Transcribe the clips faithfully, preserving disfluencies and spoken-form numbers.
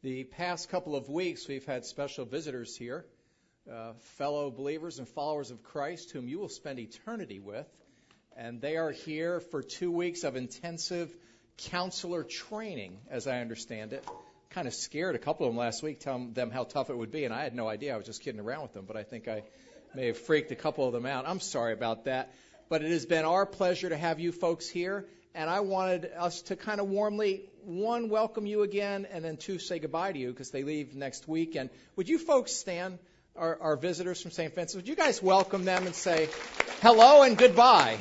The past couple of weeks, we've had special visitors here, uh, fellow believers and followers of Christ whom you will spend eternity with. And they are here for two weeks of intensive counselor training, as I understand it. Kind of scared a couple of them last week, telling them how tough it would be, and I had no idea. I was just kidding around with them, but I think I may have freaked a couple of them out. I'm sorry about that. But it has been our pleasure to have you folks here, and I wanted us to kind of warmly, one, welcome you again, and then two, say goodbye to you because they leave next week. And would you folks stand, our, our visitors from Saint Vincent? Would you guys welcome them and say hello and goodbye?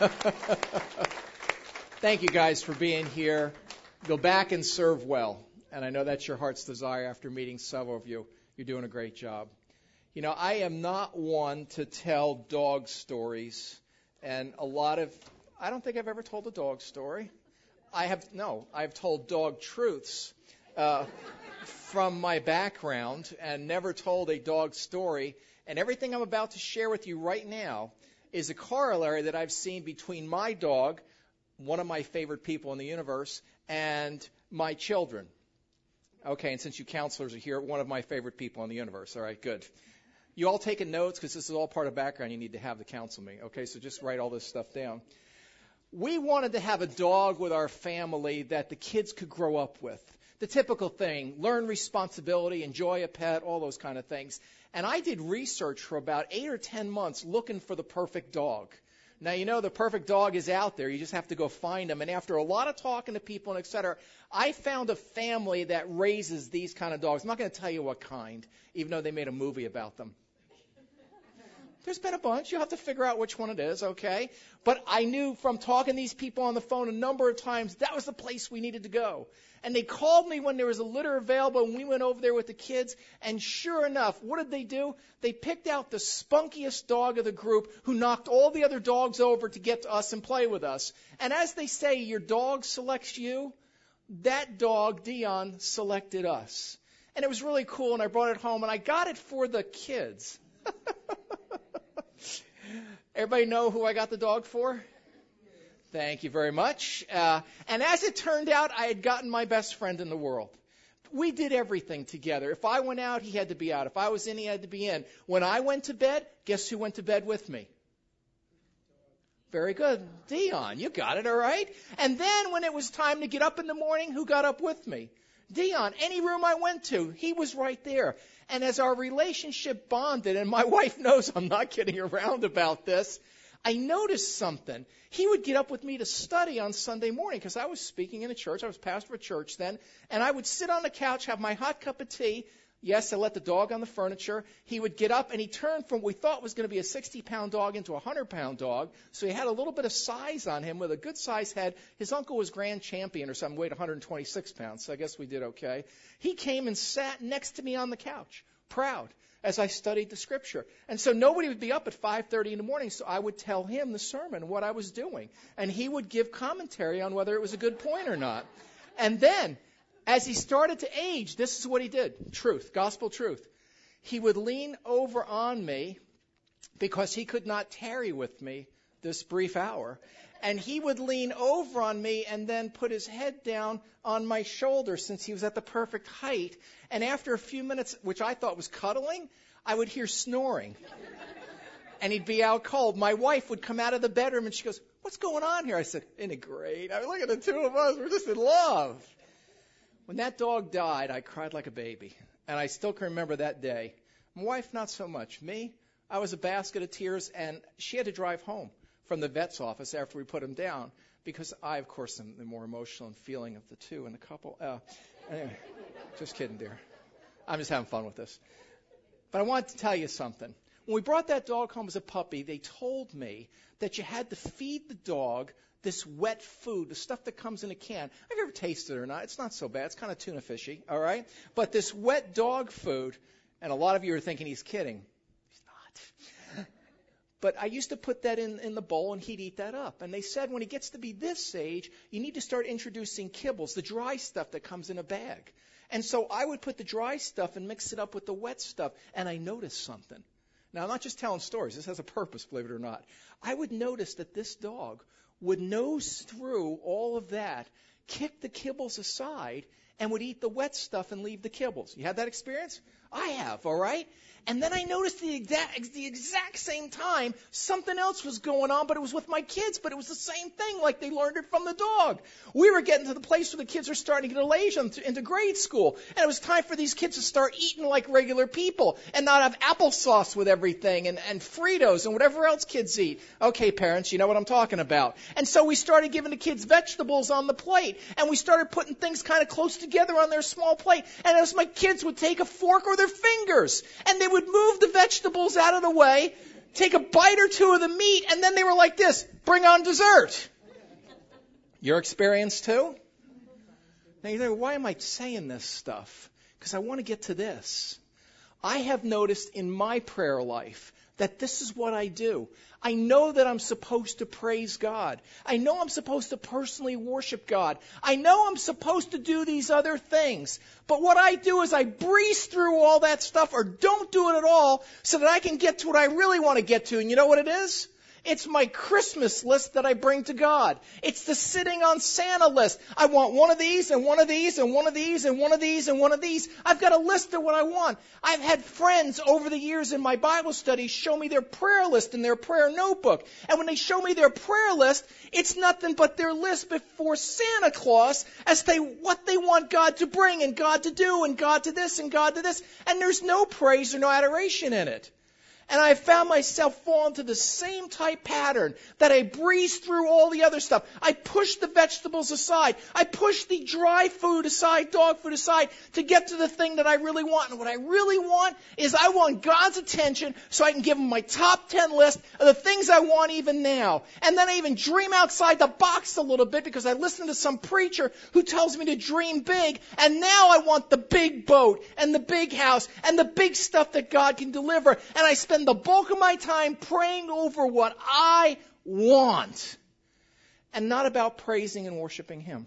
Thank you guys for being here. Go back and serve well. And I know that's your heart's desire after meeting several of you. You're doing a great job. You know, I am not one to tell dog stories. And a lot of, I don't think I've ever told a dog story. I have, no, I've told dog truths uh, from my background and never told a dog story. And everything I'm about to share with you right now is a corollary that I've seen between my dog, one of my favorite people in the universe, and my children. Okay, and since you counselors are here, one of my favorite people in the universe. All right, good. You all taking notes because this is all part of background you need to have to counsel me. Okay, so just write all this stuff down. We wanted to have a dog with our family that the kids could grow up with. The typical thing, learn responsibility, enjoy a pet, all those kind of things. And I did research for about eight or ten months looking for the perfect dog. Now, you know, the perfect dog is out there. You just have to go find them. And after a lot of talking to people and et cetera, I found a family that raises these kind of dogs. I'm not going to tell you what kind, even though they made a movie about them. There's been a bunch. You'll have to figure out which one it is, okay? But I knew from talking to these people on the phone a number of times that was the place we needed to go. And they called me when there was a litter available, and we went over there with the kids. And sure enough, what did they do? They picked out the spunkiest dog of the group who knocked all the other dogs over to get to us and play with us. And as they say, your dog selects you. That dog, Dion, selected us. And it was really cool, and I brought it home, and I got it for the kids. Everybody know who I got the dog for? Thank you very much. Uh, and as it turned out, I had gotten my best friend in the world. We did everything together. If I went out, he had to be out. If I was in, he had to be in. When I went to bed, guess who went to bed with me? Very good. Dion, you got it, all right? And then when it was time to get up in the morning, who got up with me? Dion. Any room I went to, he was right there. And as our relationship bonded, and my wife knows I'm not kidding around about this, I noticed something. He would get up with me to study on Sunday morning because I was speaking in a church. I was pastor of a church then. And I would sit on the couch, have my hot cup of tea. Yes, I let the dog on the furniture. He would get up and he turned from what we thought was going to be a sixty-pound dog into a one hundred pound dog. So he had a little bit of size on him with a good size head. His uncle was grand champion or something, weighed one hundred twenty-six pounds. So I guess we did okay. He came and sat next to me on the couch, proud, as I studied the scripture. And so nobody would be up at five thirty in the morning, so I would tell him the sermon, what I was doing. And he would give commentary on whether it was a good point or not. And then, as he started to age, this is what he did. Truth, gospel truth. He would lean over on me because he could not tarry with me this brief hour. And he would lean over on me and then put his head down on my shoulder since he was at the perfect height. And after a few minutes, which I thought was cuddling, I would hear snoring. And he'd be out cold. My wife would come out of the bedroom and she goes, "What's going on here?" I said, "Isn't it great? I mean, look at the two of us. We're just in love." When that dog died, I cried like a baby. And I still can remember that day. My wife, not so much. Me, I was a basket of tears, and she had to drive home from the vet's office after we put him down because I, of course, am the more emotional and feeling of the two in the couple. Uh, anyway, just kidding, dear. I'm just having fun with this. But I want to tell you something. When we brought that dog home as a puppy, they told me that you had to feed the dog this wet food, the stuff that comes in a can. Have you ever tasted it or not? It's not so bad. It's kind of tuna fishy, all right? But this wet dog food, and a lot of you are thinking he's kidding. He's not. But I used to put that in, in the bowl, and he'd eat that up. And they said when he gets to be this age, you need to start introducing kibbles, the dry stuff that comes in a bag. And so I would put the dry stuff and mix it up with the wet stuff, and I noticed something. Now, I'm not just telling stories. This has a purpose, believe it or not. I would notice that this dog would nose through all of that, kick the kibbles aside, and would eat the wet stuff and leave the kibbles. You had that experience? I have, all right? And then I noticed the exact, the exact same time something else was going on, but it was with my kids, but it was the same thing, like they learned it from the dog. We were getting to the place where the kids are starting to get age into, into grade school, and it was time for these kids to start eating like regular people and not have applesauce with everything and, and Fritos and whatever else kids eat. Okay, parents, you know what I'm talking about. And so we started giving the kids vegetables on the plate, and we started putting things kind of close together on their small plate, and as my kids would take a fork or their fingers, and they would move the vegetables out of the way, take a bite or two of the meat, and then they were like this, bring on dessert. Your experience too? Now you're like, why am I saying this stuff? Because I want to get to this. I have noticed in my prayer life that this is what I do. I know that I'm supposed to praise God. I know I'm supposed to personally worship God. I know I'm supposed to do these other things. But what I do is I breeze through all that stuff or don't do it at all so that I can get to what I really want to get to. And you know what it is? It's my Christmas list that I bring to God. It's the sitting on Santa list. I want one of these and one of these and one of these and one of these and one of these. I've got a list of what I want. I've had friends over the years in my Bible studies show me their prayer list in their prayer notebook. And when they show me their prayer list, it's nothing but their list before Santa Claus as they what they want God to bring and God to do and God to this and God to this. And there's no praise or no adoration in it. And I found myself falling to the same type pattern that I breeze through all the other stuff. I push the vegetables aside. I push the dry food aside, dog food aside, to get to the thing that I really want. And what I really want is I want God's attention so I can give him my top ten list of the things I want even now. And then I even dream outside the box a little bit because I listen to some preacher who tells me to dream big. And now I want the big boat and the big house and the big stuff that God can deliver. And I spend the bulk of my time praying over what I want and not about praising and worshiping him.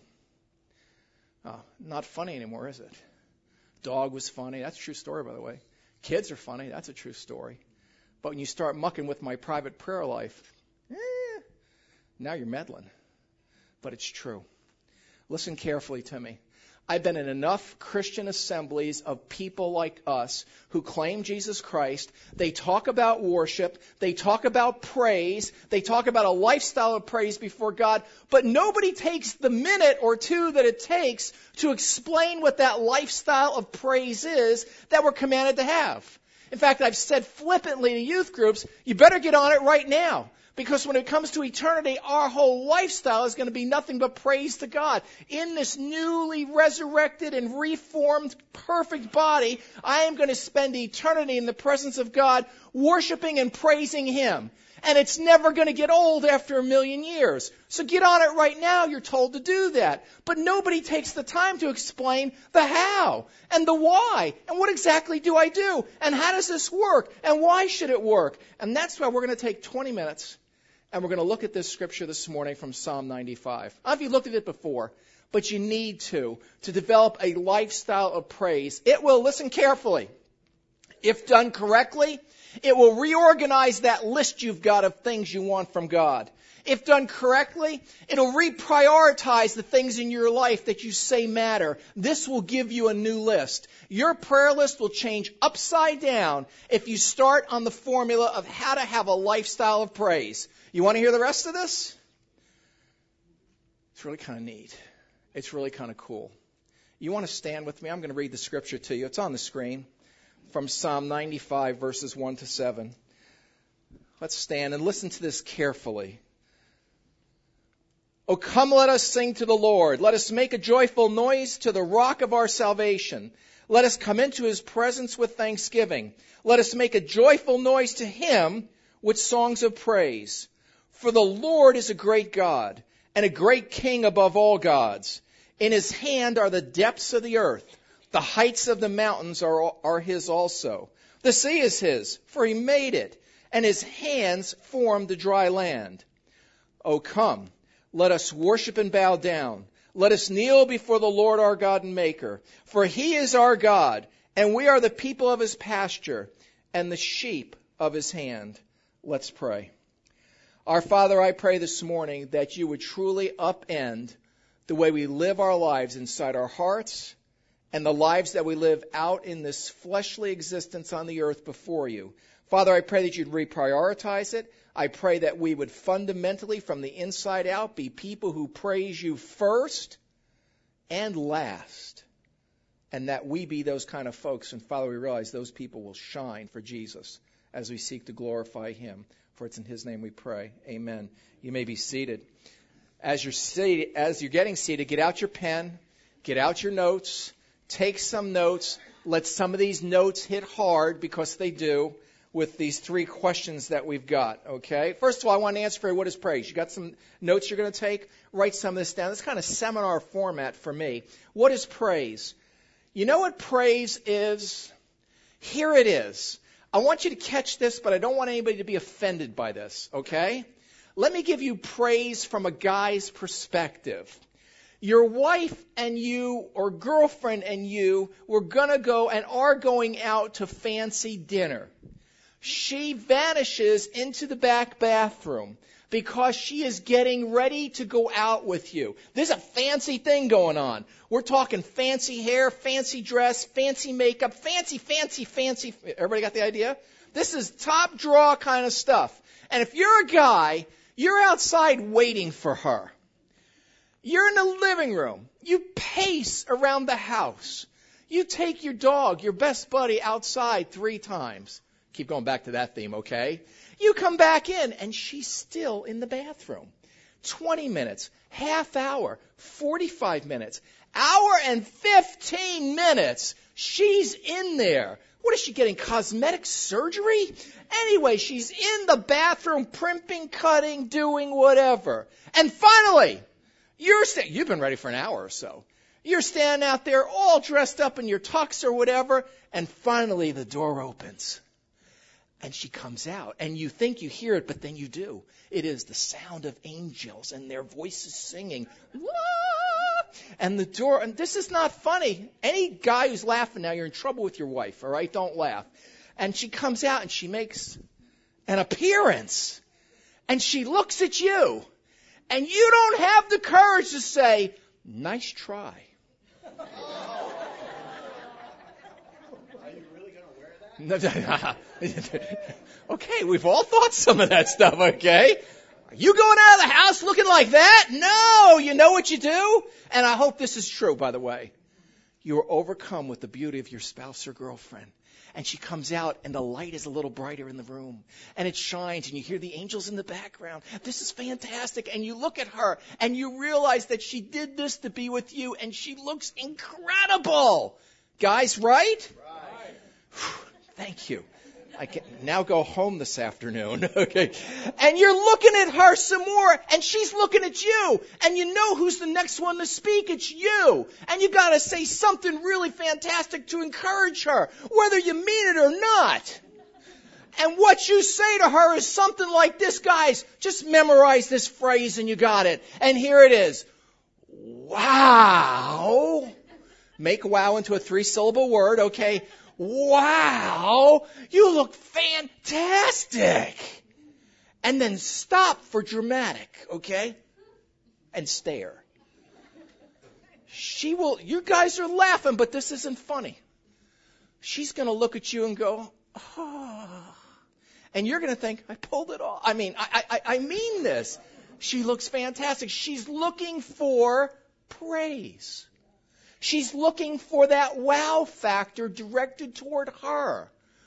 Oh, not funny anymore, is it? Dog was funny. That's a true story, by the way. Kids are funny. That's a true story. But when you start mucking with my private prayer life, eh, now you're meddling. But it's true. Listen carefully to me. I've been in enough Christian assemblies of people like us who claim Jesus Christ. They talk about worship. They talk about praise. They talk about a lifestyle of praise before God. But nobody takes the minute or two that it takes to explain what that lifestyle of praise is that we're commanded to have. In fact, I've said flippantly to youth groups, you better get on it right now. Because when it comes to eternity, our whole lifestyle is going to be nothing but praise to God. In this newly resurrected and reformed perfect body, I am going to spend eternity in the presence of God, worshiping and praising him. And it's never going to get old after a million years. So get on it right now. You're told to do that. But nobody takes the time to explain the how and the why. And what exactly do I do? And how does this work? And why should it work? And that's why we're going to take twenty minutes. And we're going to look at this scripture this morning from Psalm ninety-five. I don't know if you've looked at it before, but you need to, to develop a lifestyle of praise. It will, listen carefully, if done correctly, it will reorganize that list you've got of things you want from God. If done correctly, it'll reprioritize the things in your life that you say matter. This will give you a new list. Your prayer list will change upside down if you start on the formula of how to have a lifestyle of praise. You want to hear the rest of this? It's really kind of neat. It's really kind of cool. You want to stand with me? I'm going to read the scripture to you. It's on the screen from Psalm ninety-five, verses one to seven. Let's stand and listen to this carefully. Oh, come, let us sing to the Lord. Let us make a joyful noise to the rock of our salvation. Let us come into his presence with thanksgiving. Let us make a joyful noise to him with songs of praise. For the Lord is a great God and a great King above all gods. In his hand are the depths of the earth. The heights of the mountains are, are his also. The sea is his, for he made it, and his hands formed the dry land. O come, let us worship and bow down. Let us kneel before the Lord our God and Maker. For he is our God, and we are the people of his pasture, and the sheep of his hand. Let's pray. Our Father, I pray this morning that you would truly upend the way we live our lives inside our hearts, and the lives that we live out in this fleshly existence on the earth before you. Father, I pray that you'd reprioritize it. I pray that we would fundamentally, from the inside out, be people who praise you first and last, and that we be those kind of folks. And Father, we realize those people will shine for Jesus as we seek to glorify him. For it's in his name we pray. Amen. You may be seated. As you're seated, as you're getting seated, get out your pen, get out your notes, take some notes. Let some of these notes hit hard, because they do, with these three questions that we've got, okay? First of all, I want to answer for you, what is praise? You got some notes you're going to take? Write some of this down. This is kind of seminar format for me. What is praise? You know what praise is? Here it is. I want you to catch this, but I don't want anybody to be offended by this, okay? Let me give you praise from a guy's perspective. Your wife and you, or girlfriend and you, were going to go and are going out to fancy dinner. She vanishes into the back bathroom because she is getting ready to go out with you. There's a fancy thing going on. We're talking fancy hair, fancy dress, fancy makeup, fancy, fancy, fancy. Everybody got the idea? This is top draw kind of stuff. And if you're a guy, you're outside waiting for her. You're in the living room. You pace around the house. You take your dog, your best buddy, outside three times. Keep going back to that theme, okay? You come back in, and she's still in the bathroom. twenty minutes, half hour, forty-five minutes, hour and fifteen minutes. She's in there. What is she getting, cosmetic surgery? Anyway, she's in the bathroom, primping, cutting, doing whatever. And finally, you're sta- you've been ready for an hour or so. You're standing out there all dressed up in your tux or whatever, and finally the door opens. And she comes out, and you think you hear it, but then you do. It is the sound of angels and their voices singing. Wah! And the door, and this is not funny. Any guy who's laughing now, you're in trouble with your wife, all right? Don't laugh. And she comes out, and she makes an appearance. And she looks at you. And you don't have the courage to say, nice try. Okay, we've all thought some of that stuff, okay? Are you going out of the house looking like that? No, you know what you do? And I hope this is true, by the way. You are overcome with the beauty of your spouse or girlfriend. And she comes out, and the light is a little brighter in the room. And it shines, and you hear the angels in the background. This is fantastic. And you look at her, and you realize that she did this to be with you, and she looks incredible. Guys, right? Right. Thank you. I can now go home this afternoon. Okay. And you're looking at her some more, and she's looking at you. And you know who's the next one to speak. It's you. And you got to say something really fantastic to encourage her, whether you mean it or not. And what you say to her is something like this, guys. Just memorize this phrase and you got it. And here it is. Wow. Make wow into a three-syllable word, okay? Wow, you look fantastic. And then stop for dramatic, okay? And stare. She will, you guys are laughing, but this isn't funny. She's going to look at you and go, oh. And you're going to think, I pulled it off. I mean, I, I, I mean this. She looks fantastic. She's looking for praise. She's looking for that wow factor directed toward her.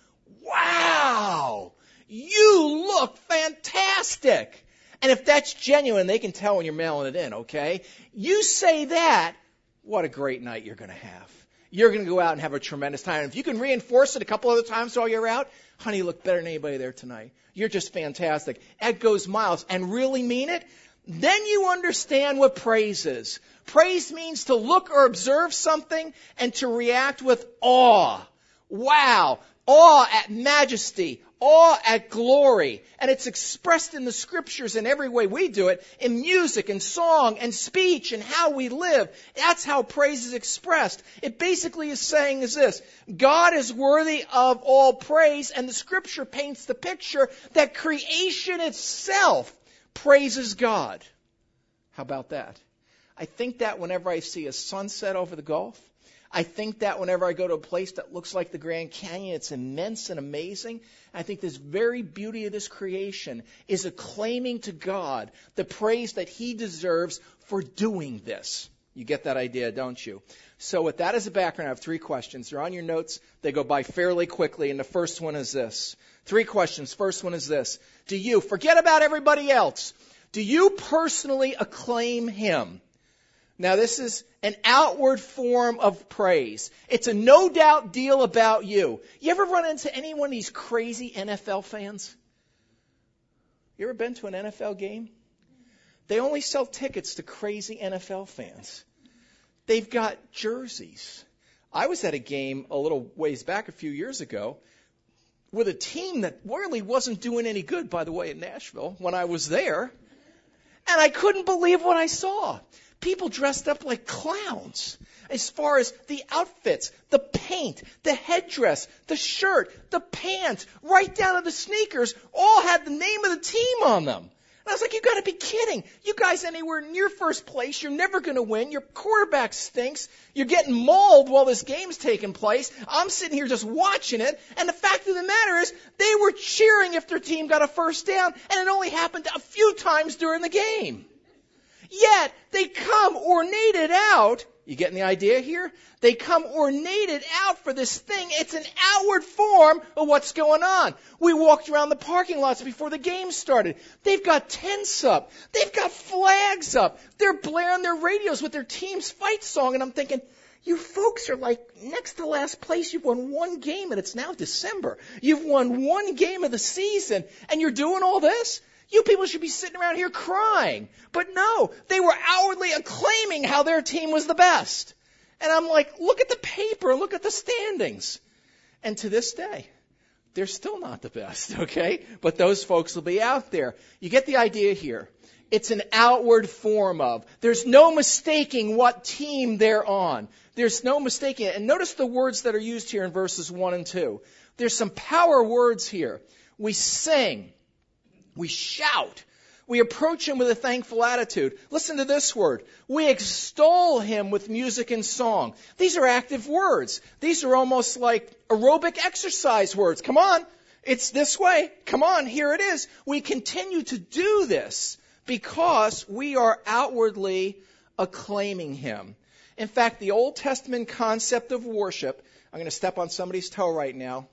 Wow! You look fantastic! And if that's genuine, they can tell when you're mailing it in, okay? You say that, what a great night you're going to have. You're going to go out and have a tremendous time. And if you can reinforce it a couple other times while you're out, honey, you look better than anybody there tonight. You're just fantastic. That goes miles. And really mean it? Then you understand what praise is. Praise means to look or observe something and to react with awe. Wow. Awe at majesty. Awe at glory. And it's expressed in the scriptures in every way we do it, in music and song and speech and how we live. That's how praise is expressed. It basically is saying is this: God is worthy of all praise, and the scripture paints the picture that creation itself praises God. How about that? I think that whenever I see a sunset over the Gulf, I think that whenever I go to a place that looks like the Grand Canyon, it's immense and amazing. I think this very beauty of this creation is acclaiming to God the praise that he deserves for doing this. You get that idea, don't you? So with that as a background, I have three questions. They're on your notes. They go by fairly quickly, and the first one is this. Three questions. First one is this. Do you, forget about everybody else, do you personally acclaim him? Now, this is an outward form of praise. It's a no-doubt deal about you. You ever run into any one of these crazy N F L fans? You ever been to an N F L game? They only sell tickets to crazy N F L fans. They've got jerseys. I was at a game a little ways back a few years ago with a team that really wasn't doing any good, by the way, in Nashville when I was there. And I couldn't believe what I saw. People dressed up like clowns as far as the outfits, the paint, the headdress, the shirt, the pants, right down to the sneakers, all had the name of the team on them. And I was like, you got to be kidding. You guys anywhere near first place, you're never going to win. Your quarterback stinks. You're getting mauled while this game's taking place. I'm sitting here just watching it. And the fact of the matter is they were cheering if their team got a first down, and it only happened a few times during the game. Yet, they come ornated out. You getting the idea here? They come ornated out for this thing. It's an outward form of what's going on. We walked around the parking lots before the game started. They've got tents up. They've got flags up. They're blaring their radios with their team's fight song. And I'm thinking, you folks are like next to last place. You've won one game, and it's now December. You've won one game of the season, and you're doing all this? You people should be sitting around here crying. But no, they were outwardly acclaiming how their team was the best. And I'm like, look at the paper, look at the standings. And to this day, they're still not the best, okay? But those folks will be out there. You get the idea here. It's an outward form of. There's no mistaking what team they're on. There's no mistaking it. And notice the words that are used here in verses one and two. There's some power words here. We sing. We shout. We approach him with a thankful attitude. Listen to this word. We extol him with music and song. These are active words. These are almost like aerobic exercise words. Come on. It's this way. Come on. Here it is. We continue to do this because we are outwardly acclaiming him. In fact, the Old Testament concept of worship, I'm going to step on somebody's toe right now.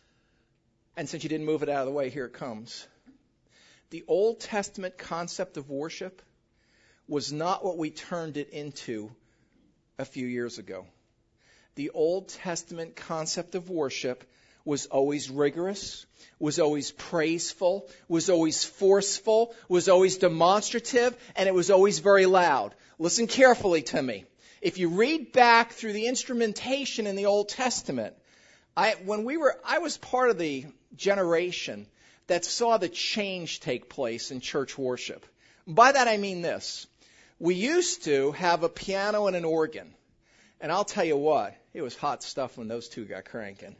And since you didn't move it out of the way, here it comes. The Old Testament concept of worship was not what we turned it into a few years ago. The Old Testament concept of worship was always rigorous, was always praiseful, was always forceful, was always demonstrative, and it was always very loud. Listen carefully to me. If you read back through the instrumentation in the Old Testament, I, when we were, I was part of the generation that saw the change take place in church worship. By that I mean this. We used to have a piano and an organ. And I'll tell you what, it was hot stuff when those two got cranking.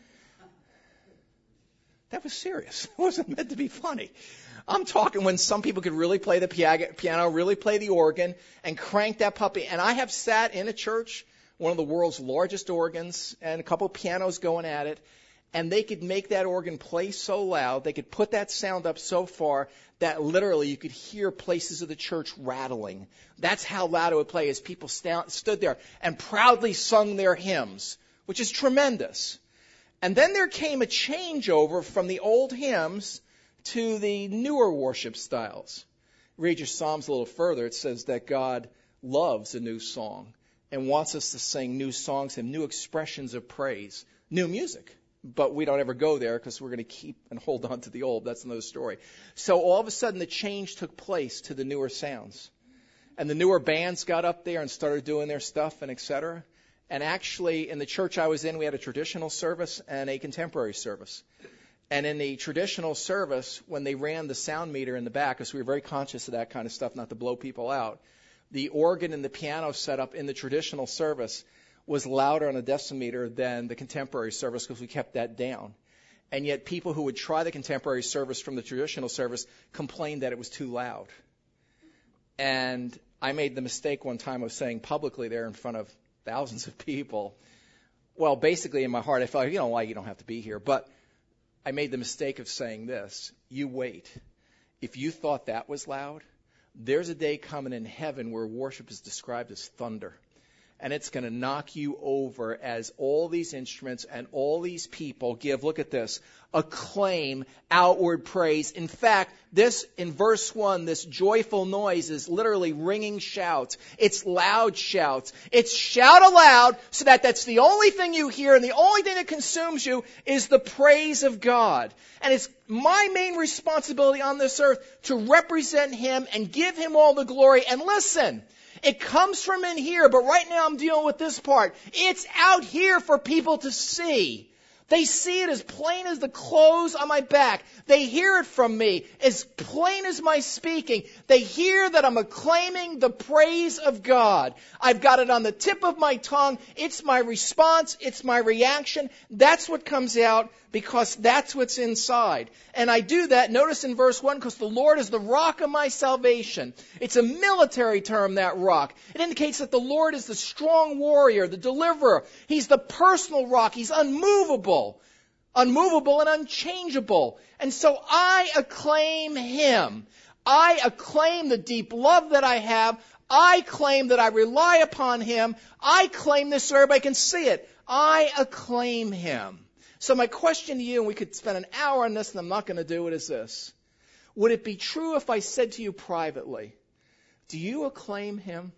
That was serious. It wasn't meant to be funny. I'm talking when some people could really play the piano, really play the organ, and crank that puppy. And I have sat in a church, one of the world's largest organs, and a couple of pianos going at it, and they could make that organ play so loud, they could put that sound up so far that literally you could hear places of the church rattling. That's how loud it would play as people st- stood there and proudly sung their hymns, which is tremendous. And then there came a changeover from the old hymns to the newer worship styles. Read your Psalms a little further. It says that God loves a new song and wants us to sing new songs and new expressions of praise, new music. But we don't ever go there because we're going to keep and hold on to the old. That's another story. So all of a sudden the change took place to the newer sounds. And the newer bands got up there and started doing their stuff and et cetera. And actually in the church I was in, we had a traditional service and a contemporary service. And in the traditional service, when they ran the sound meter in the back, because we were very conscious of that kind of stuff, not to blow people out, the organ and the piano setup in the traditional service was louder on a decimeter than the contemporary service because we kept that down. And yet people who would try the contemporary service from the traditional service complained that it was too loud. And I made the mistake one time of saying publicly there in front of thousands of people. Well, basically in my heart, I felt, you know why, you don't have to be here. But I made the mistake of saying this. You wait. If you thought that was loud, there's a day coming in heaven where worship is described as thunder. And it's going to knock you over as all these instruments and all these people give, look at this, acclaim, outward praise. In fact, this, in verse one, this joyful noise is literally ringing shouts. It's loud shouts. It's shout aloud so that that's the only thing you hear, and the only thing that consumes you is the praise of God. And it's my main responsibility on this earth to represent Him and give Him all the glory. And listen, it comes from in here, but right now I'm dealing with this part. It's out here for people to see. They see it as plain as the clothes on my back. They hear it from me as plain as my speaking. They hear that I'm acclaiming the praise of God. I've got it on the tip of my tongue. It's my response. It's my reaction. That's what comes out because that's what's inside. And I do that, notice in verse one, because the Lord is the rock of my salvation. It's a military term, that rock. It indicates that the Lord is the strong warrior, the deliverer. He's the personal rock. He's unmovable. Unmovable and unchangeable. And so I acclaim Him. I acclaim the deep love that I have. I claim that I rely upon Him. I claim this so everybody can see it. I acclaim Him. So my question to you, and we could spend an hour on this and I'm not going to do it, is this. Would it be true if I said to you privately, do you acclaim Him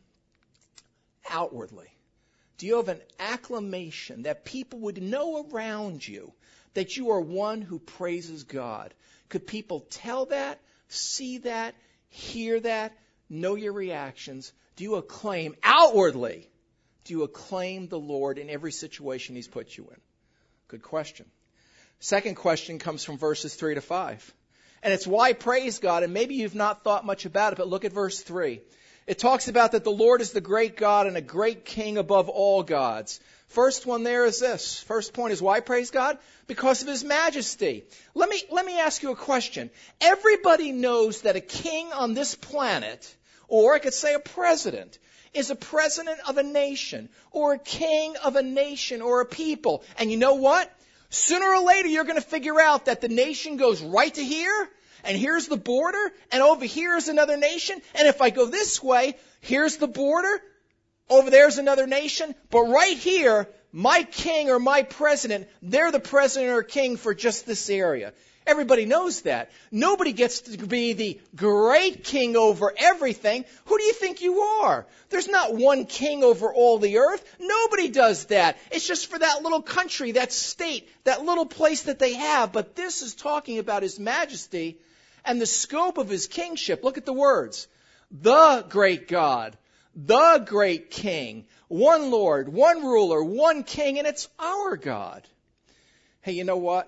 outwardly? Do you have an acclamation that people would know around you that you are one who praises God? Could people tell that, see that, hear that, know your reactions? Do you acclaim outwardly? Do you acclaim the Lord in every situation He's put you in? Good question. Second question comes from verses three to five. And it's why praise God, and maybe you've not thought much about it, but look at verse three. It talks about that the Lord is the great God and a great King above all gods. First one there is this. First point is why praise God? Because of His majesty. Let me, let me ask you a question. Everybody knows that a king on this planet, or I could say a president, is a president of a nation, or a king of a nation, or a people. And you know what? Sooner or later you're going to figure out that the nation goes right to here, and here's the border, and over here is another nation, and if I go this way, here's the border, over there's another nation, but right here, my king or my president, they're the president or king for just this area. Everybody knows that. Nobody gets to be the great king over everything. Who do you think you are? There's not one king over all the earth. Nobody does that. It's just for that little country, that state, that little place that they have. But this is talking about His majesty and the scope of His kingship. Look at the words. The great God, the great King, one Lord, one ruler, one King, and it's our God. Hey, you know what?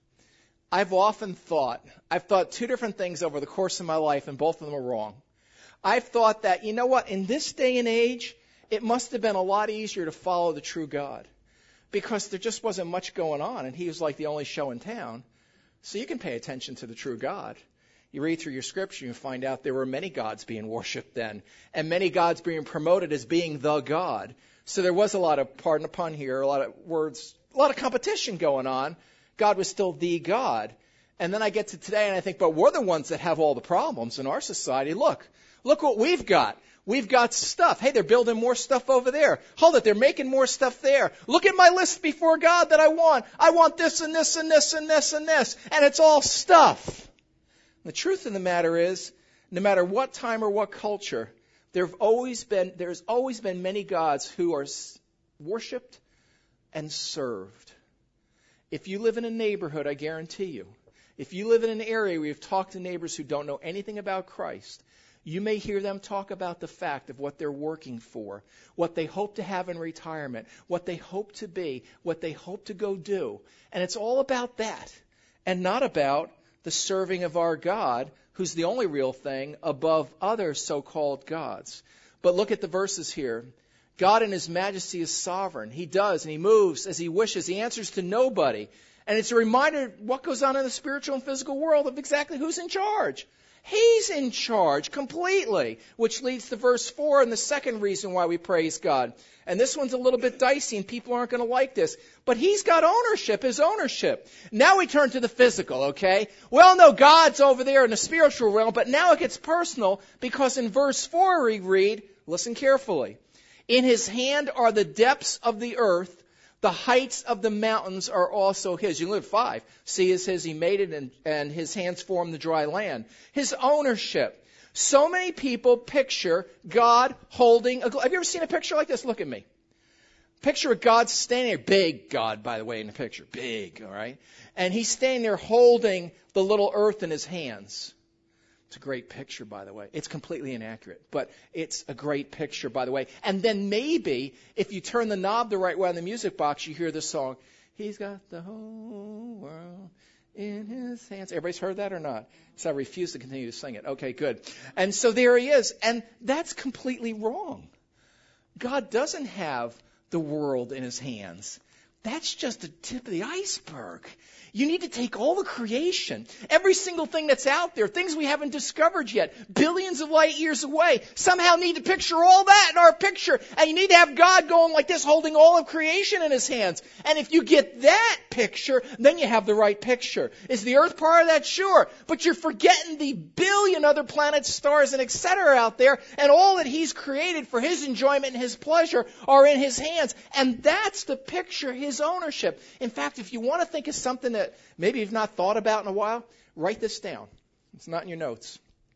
I've often thought, I've thought two different things over the course of my life, and both of them are wrong. I've thought that, you know what, in this day and age, it must have been a lot easier to follow the true God. Because there just wasn't much going on, and He was like the only show in town. So you can pay attention to the true God. You read through your scripture, you find out there were many gods being worshipped then, and many gods being promoted as being the God. So there was a lot of, pardon the pun here, a lot of words, a lot of competition going on. God was still the God. And then I get to today and I think, but we're the ones that have all the problems in our society. Look, look what we've got. We've got stuff. Hey, they're building more stuff over there. Hold it, they're making more stuff there. Look at my list before God that I want. I want this and this and this and this and this. And it's all stuff. The truth of the matter is, no matter what time or what culture, there've always been, there's always been many gods who are worshipped and served. If you live in a neighborhood, I guarantee you, if you live in an area where you've talked to neighbors who don't know anything about Christ, you may hear them talk about the fact of what they're working for, what they hope to have in retirement, what they hope to be, what they hope to go do. And it's all about that, and not about the serving of our God, who's the only real thing above other so-called gods. But look at the verses here. God in His majesty is sovereign. He does, and He moves as He wishes. He answers to nobody. And it's a reminder of what goes on in the spiritual and physical world of exactly who's in charge. He's in charge completely, which leads to verse four and the second reason why we praise God. And this one's a little bit dicey and people aren't going to like this. But he's got ownership, his ownership. Now we turn to the physical, okay? Well, no, God's over there in the spiritual realm, but now it gets personal because in verse four we read, listen carefully, in his hand are the depths of the earth, the heights of the mountains are also his. You live five. Sea is his, he made it, and, and his hands formed the dry land. His ownership. So many people picture God holding a... Have you ever seen a picture like this? Look at me. Picture of God standing there. Big God, by the way, in the picture. Big, all right? And he's standing there holding the little earth in his hands. It's a great picture, by the way. It's completely inaccurate, but it's a great picture, by the way. And then maybe, if you turn the knob the right way on the music box, you hear this song, he's got the whole world in his hands. Everybody's heard that or not? So I refuse to continue to sing it. Okay, good. And so there he is. And that's completely wrong. God doesn't have the world in his hands. That's just the tip of the iceberg. You need to take all the creation, every single thing that's out there, things we haven't discovered yet, billions of light years away, somehow need to picture all that in our picture. And you need to have God going like this, holding all of creation in his hands. And if you get that picture, then you have the right picture. Is the earth part of that? Sure. But you're forgetting the billion other planets, stars, and et cetera out there, and all that he's created for his enjoyment and his pleasure are in his hands. And that's the picture, his ownership. In fact, if you want to think of something that maybe you've not thought about in a while, write this down. It's not in your notes.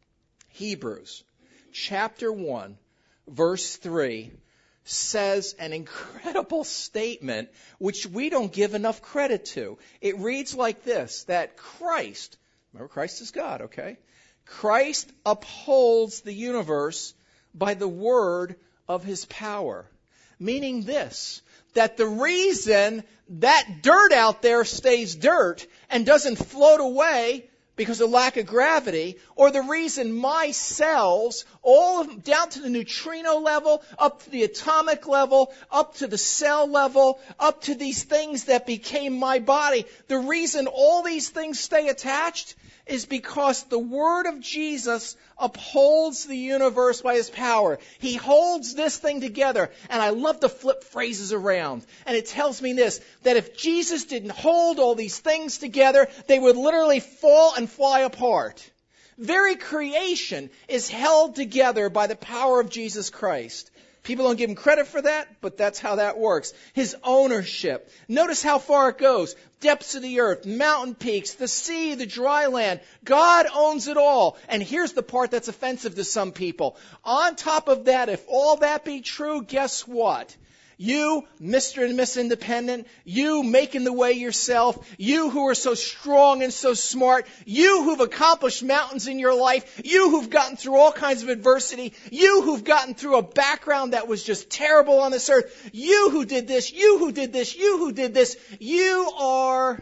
Hebrews chapter one, verse three says an incredible statement which we don't give enough credit to. It reads like this, that Christ, remember Christ is God, okay? Christ upholds the universe by the word of his power. Meaning this, that the reason that dirt out there stays dirt and doesn't float away because of lack of gravity, or the reason my cells, all of them, down to the neutrino level, up to the atomic level, up to the cell level, up to these things that became my body, the reason all these things stay attached is because the word of Jesus upholds the universe by his power. He holds this thing together. And I love to flip phrases around. And it tells me this, that if Jesus didn't hold all these things together, they would literally fall and fly apart. Very creation is held together by the power of Jesus Christ. People don't give him credit for that, but that's how that works. His ownership. Notice how far it goes. Depths of the earth, mountain peaks, the sea, the dry land. God owns it all. And here's the part that's offensive to some people. On top of that, if all that be true, guess what? You, Mister and Miss Independent, you making the way yourself, you who are so strong and so smart, you who've accomplished mountains in your life, you who've gotten through all kinds of adversity, you who've gotten through a background that was just terrible on this earth, you who did this, you who did this, you who did this, you are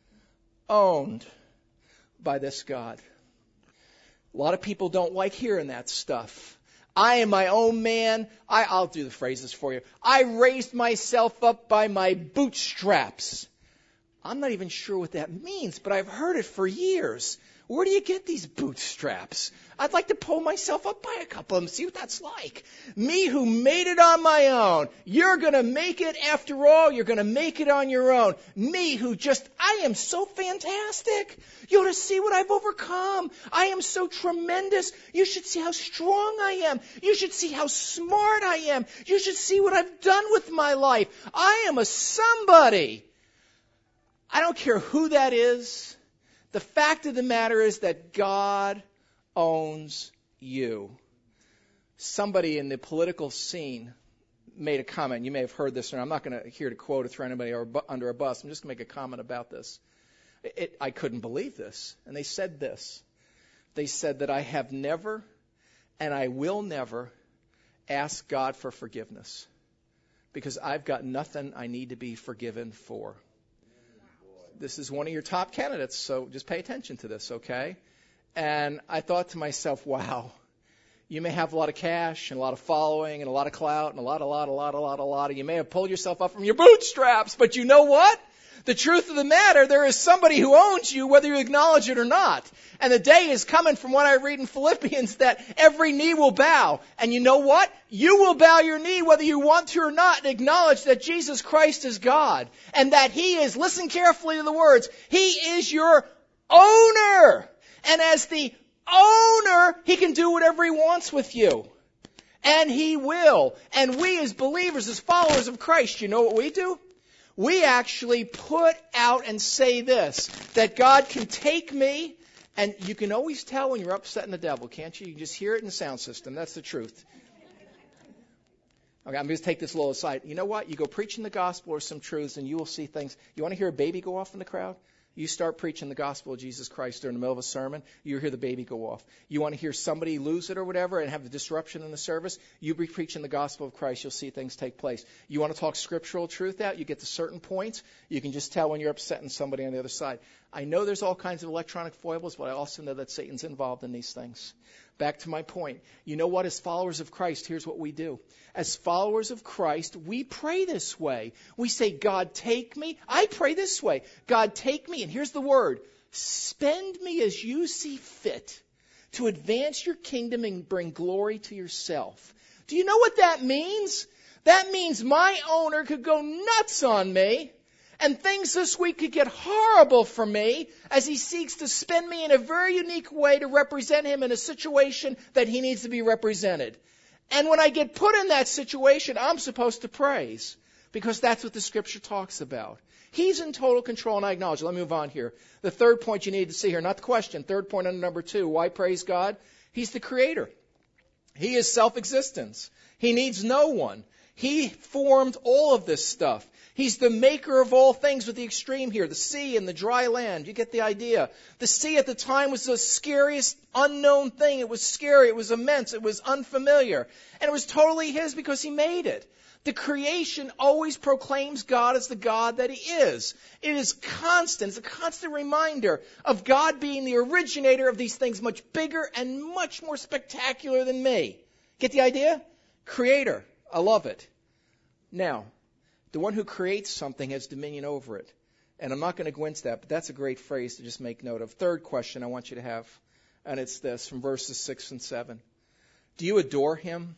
owned by this God. A lot of people don't like hearing that stuff. I am my own man. I, I'll do the phrases for you. I raised myself up by my bootstraps. I'm not even sure what that means, but I've heard it for years. Where do you get these bootstraps? I'd like to pull myself up by a couple of them, see what that's like. Me who made it on my own. You're going to make it after all. You're going to make it on your own. Me who just, I am so fantastic. You ought to see what I've overcome. I am so tremendous. You should see how strong I am. You should see how smart I am. You should see what I've done with my life. I am a somebody. I don't care who that is. The fact of the matter is that God owns you. Somebody in the political scene made a comment. You may have heard this, and I'm not going to here to quote or throw anybody under a bus. I'm just going to make a comment about this. It, I couldn't believe this. And they said this. They said that I have never and I will never ask God for forgiveness because I've got nothing I need to be forgiven for. This is one of your top candidates, so just pay attention to this, okay? And I thought to myself, wow, You may have a lot of cash and a lot of following and a lot of clout and a lot, a lot, a lot, a lot, a lot. You may have pulled yourself up from your bootstraps, but you know what? The truth of the matter, there is somebody who owns you whether you acknowledge it or not. And the day is coming from what I read in Philippians that every knee will bow. And you know what? You will bow your knee whether you want to or not and acknowledge that Jesus Christ is God. And that He is, listen carefully to the words, He is your owner. And as the owner, He can do whatever He wants with you. And He will. And we as believers, as followers of Christ, you know what we do? We actually put out and say this, that God can take me, and you can always tell when you're upsetting the devil, can't you? You can just hear it in the sound system. That's the truth. Okay, I'm going to take this a little aside. You know what? You go preaching the gospel or some truths, and you will see things. You want to hear a baby go off in the crowd? You start preaching the gospel of Jesus Christ during the middle of a sermon, you hear the baby go off. You want to hear somebody lose it or whatever and have a disruption in the service, you be preaching the gospel of Christ, you'll see things take place. You want to talk scriptural truth out, you get to certain points, you can just tell when you're upsetting somebody on the other side. I know there's all kinds of electronic foibles, but I also know that Satan's involved in these things. Back to my point. You know what? As followers of Christ, here's what we do. As followers of Christ, we pray this way. We say, God, take me. I pray this way. God, take me. And here's the word. Spend me as you see fit to advance your kingdom and bring glory to yourself. Do you know what that means? That means my owner could go nuts on me. And things this week could get horrible for me as he seeks to spin me in a very unique way to represent him in a situation that he needs to be represented. And when I get put in that situation, I'm supposed to praise because that's what the scripture talks about. He's in total control, and I acknowledge it. Let me move on here. The third point you need to see here, not the question, third point under number two, why praise God? He's the creator. He is self-existence. He needs no one. He formed all of this stuff. He's the maker of all things with the extreme here, the sea and the dry land. You get the idea. The sea at the time was the scariest unknown thing. It was scary. It was immense. It was unfamiliar. And it was totally His because He made it. The creation always proclaims God as the God that He is. It is constant. It's a constant reminder of God being the originator of these things much bigger and much more spectacular than me. Get the idea? Creator. I love it. Now, the one who creates something has dominion over it. And I'm not going to go into that, but that's a great phrase to just make note of. Third question I want you to have, and it's this, from verses six and seven. Do you adore Him?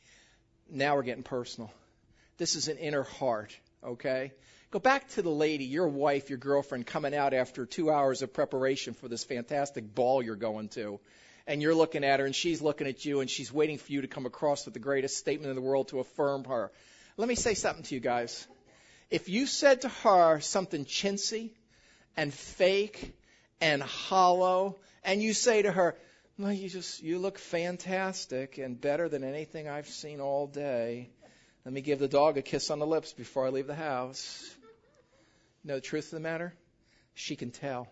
Now we're getting personal. This is an inner heart, okay? Go back to the lady, your wife, your girlfriend, coming out after two hours of preparation for this fantastic ball you're going to. And you're looking at her, and she's looking at you, and she's waiting for you to come across with the greatest statement in the world to affirm her. Let me say something to you guys. If you said to her something chintzy and fake and hollow, and you say to her, well, you just, you look fantastic and better than anything I've seen all day. Let me give the dog a kiss on the lips before I leave the house. You know the truth of the matter? She can tell.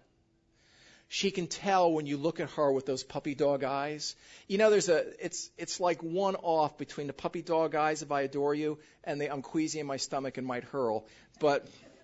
She can tell when you look at her with those puppy dog eyes. You know, there's a it's it's like one off between the puppy dog eyes of I adore you and the I'm queasy in my stomach and might hurl. But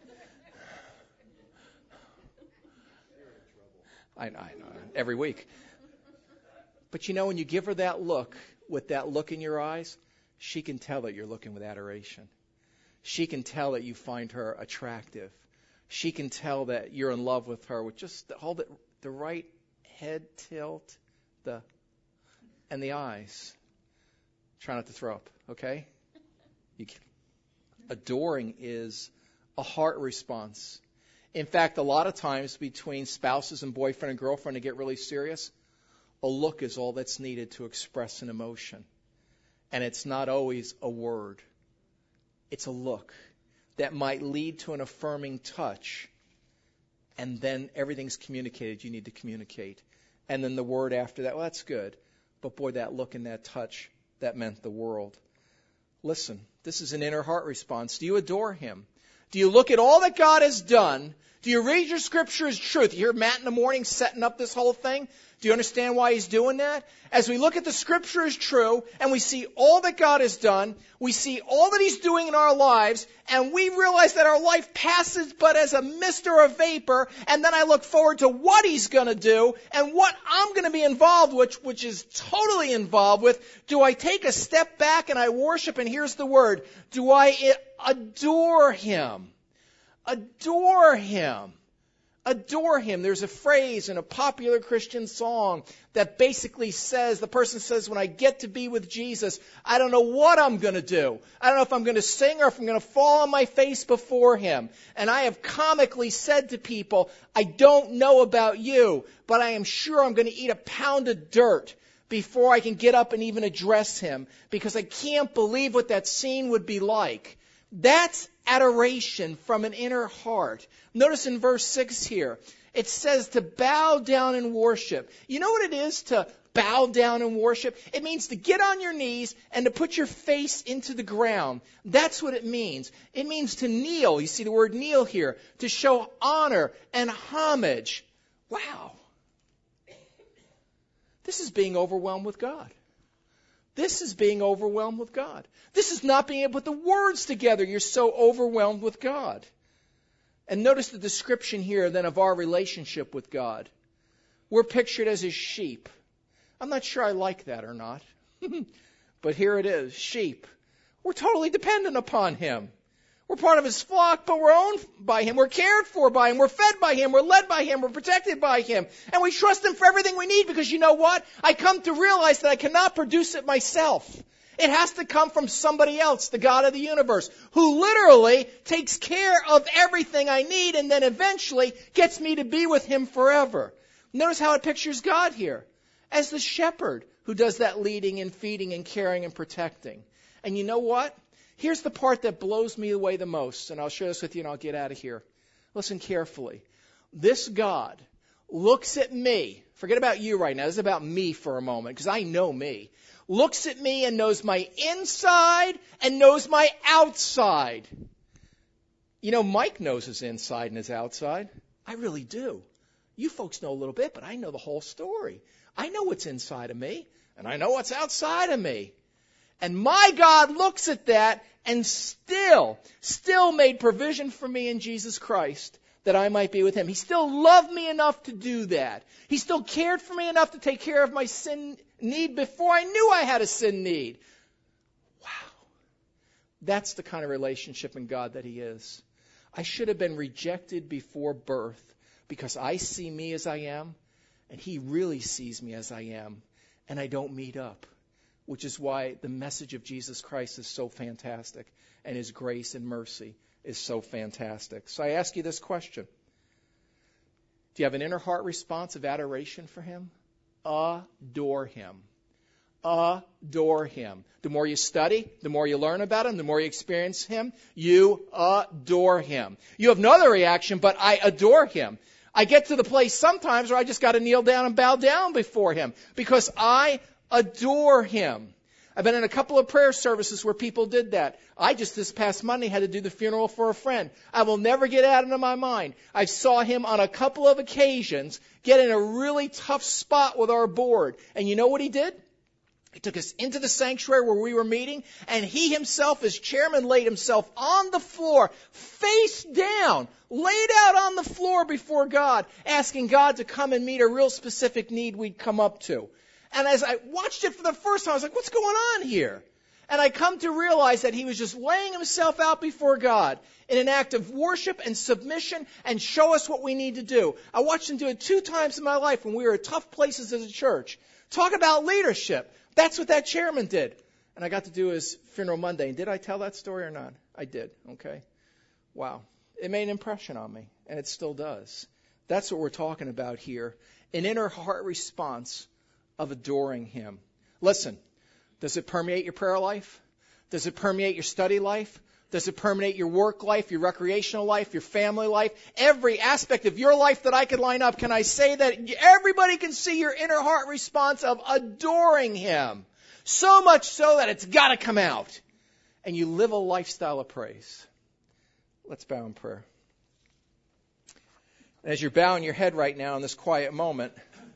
I know, I know every week. But you know, when you give her that look with that look in your eyes, she can tell that you're looking with adoration. She can tell that you find her attractive. She can tell that you're in love with her with just the, hold it, the right head tilt, the and the eyes. Try not to throw up, okay? You can, adoring is a heart response. In fact, a lot of times between spouses and boyfriend and girlfriend to get really serious, a look is all that's needed to express an emotion. And it's not always a word. It's a look that might lead to an affirming touch. And then everything's communicated you need to communicate. And then the word after that, well, that's good. But boy, that look and that touch, that meant the world. Listen, this is an inner heart response. Do you adore Him? Do you look at all that God has done? Do you read your scripture as truth? You hear Matt in the morning setting up this whole thing? Do you understand why he's doing that? As we look at the scripture as true, and we see all that God has done, we see all that he's doing in our lives, and we realize that our life passes but as a mist or a vapor, and then I look forward to what he's going to do, and what I'm going to be involved with, which is totally involved with. Do I take a step back and I worship, and here's the word, do I adore him? Adore him. Adore him. There's a phrase in a popular Christian song that basically says, the person says, when I get to be with Jesus, I don't know what I'm going to do. I don't know if I'm going to sing or if I'm going to fall on my face before him. And I have comically said to people, I don't know about you, but I am sure I'm going to eat a pound of dirt before I can get up and even address him, because I can't believe what that scene would be like. That's adoration from an inner heart. Notice in verse six here, it says to bow down and worship. You know what it is to bow down and worship? It means to get on your knees and to put your face into the ground. That's what it means. It means to kneel. You see the word kneel here. To show honor and homage. Wow. This is being overwhelmed with God. This is being overwhelmed with God. This is not being able to put the words together. You're so overwhelmed with God. And notice the description here then of our relationship with God. We're pictured as his sheep. I'm not sure I like that or not. But here it is, sheep. We're totally dependent upon him. We're part of his flock, but we're owned by him. We're cared for by him. We're fed by him. We're led by him. We're protected by him. And we trust him for everything we need, because you know what? I come to realize that I cannot produce it myself. It has to come from somebody else, the God of the universe, who literally takes care of everything I need and then eventually gets me to be with him forever. Notice how it pictures God here as the shepherd who does that leading and feeding and caring and protecting. And you know what? Here's the part that blows me away the most, and I'll share this with you and I'll get out of here. Listen carefully. This God looks at me. Forget about you right now. This is about me for a moment, because I know me. Looks at me and knows my inside and knows my outside. You know, Mike knows his inside and his outside. I really do. You folks know a little bit, but I know the whole story. I know what's inside of me, and I know what's outside of me. And my God looks at that and still, still made provision for me in Jesus Christ that I might be with him. He still loved me enough to do that. He still cared for me enough to take care of my sin need before I knew I had a sin need. Wow. That's the kind of relationship in God that he is. I should have been rejected before birth because I see me as I am, and he really sees me as I am, and I don't meet up. Which is why the message of Jesus Christ is so fantastic, and his grace and mercy is so fantastic. So I ask you this question. Do you have an inner heart response of adoration for him? Adore him. Adore him. The more you study, the more you learn about him, the more you experience him, you adore him. You have no other reaction, but I adore him. I get to the place sometimes where I just got to kneel down and bow down before him, because I adore him. I've been in a couple of prayer services where people did that. I just this past Monday had to do the funeral for a friend. I will never get out of my mind. I saw him on a couple of occasions get in a really tough spot with our board. And you know what he did? He took us into the sanctuary where we were meeting, and he himself, as chairman, laid himself on the floor, face down, laid out on the floor before God, asking God to come and meet a real specific need we'd come up to. And as I watched it for the first time, I was like, what's going on here? And I come to realize that he was just laying himself out before God in an act of worship and submission and show us what we need to do. I watched him do it two times in my life when we were at tough places as a church. Talk about leadership. That's what that chairman did. And I got to do his funeral Monday. And did I tell that story or not? I did. Okay. Wow. It made an impression on me, and it still does. That's what we're talking about here. An inner heart response of adoring him. Listen, does it permeate your prayer life? Does it permeate your study life? Does it permeate your work life, your recreational life, your family life? Every aspect of your life that I could line up, can I say that everybody can see your inner heart response of adoring him? So much so that it's got to come out. And you live a lifestyle of praise. Let's bow in prayer. As you're bowing your head right now in this quiet moment,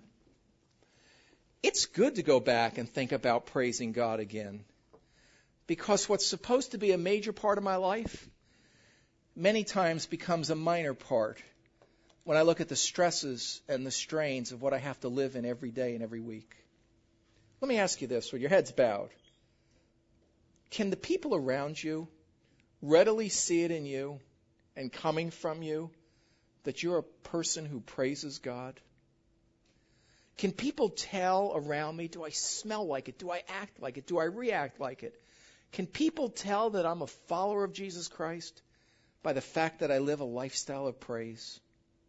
it's good to go back and think about praising God again. Because what's supposed to be a major part of my life many times becomes a minor part when I look at the stresses and the strains of what I have to live in every day and every week. Let me ask you this, with your heads bowed. Can the people around you readily see it in you and coming from you that you're a person who praises God? Can people tell around me, do I smell like it? Do I act like it? Do I react like it? Can people tell that I'm a follower of Jesus Christ by the fact that I live a lifestyle of praise?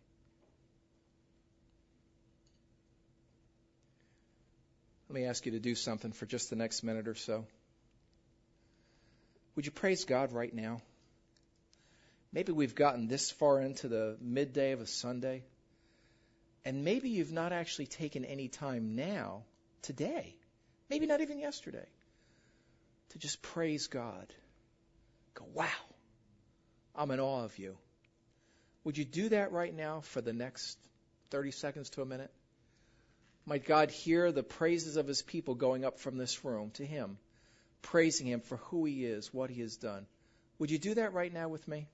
Let me ask you to do something for just the next minute or so. Would you praise God right now? Maybe we've gotten this far into the midday of a Sunday, and maybe you've not actually taken any time now, today, maybe not even yesterday, to just praise God. Go, wow, I'm in awe of you. Would you do that right now for the next thirty seconds to a minute? Might God hear the praises of his people going up from this room to him, praising him for who he is, what he has done. Would you do that right now with me?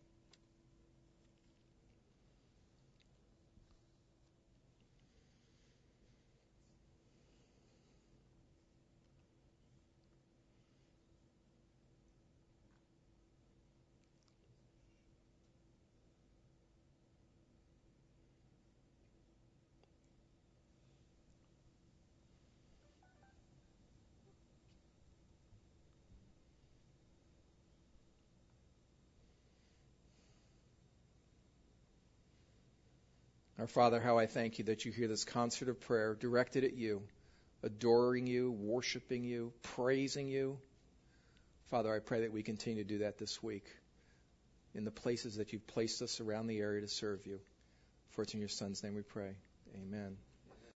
Our Father, how I thank you that you hear this concert of prayer directed at you, adoring you, worshiping you, praising you. Father, I pray that we continue to do that this week in the places that you've placed us around the area to serve you. For it's in your Son's name we pray. Amen.